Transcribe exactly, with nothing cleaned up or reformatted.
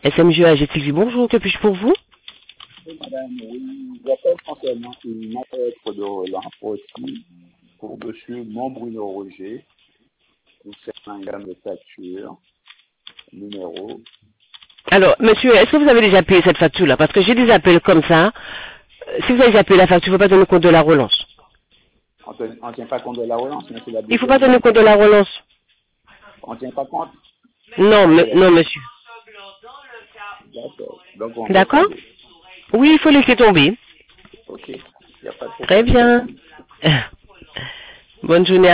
S M G A G Sylvie, bonjour, que puis-je pour vous? Oui, madame, oui, j'appelle concernant une lettre de relance aussi pour monsieur Montbruno Roger, concernant une gamme de facture, numéro. Alors, monsieur, est-ce que vous avez déjà payé cette facture-là? Parce que j'ai des appels comme ça. Euh, Si vous avez déjà payé la facture, il ne faut pas tenir compte de la relance. On ne tient pas compte de la relance, mais c'est la Il ne faut pas deuxième tenir lettre. compte de la relance. On ne tient pas compte. Non, Ça, me- c'est la non, deuxième. monsieur. D'accord. Donc, on laisse D'accord? tomber. Oui, il faut laisser tomber. OK. Il n'y a pas de Très problème. bien. Merci. Bonne journée.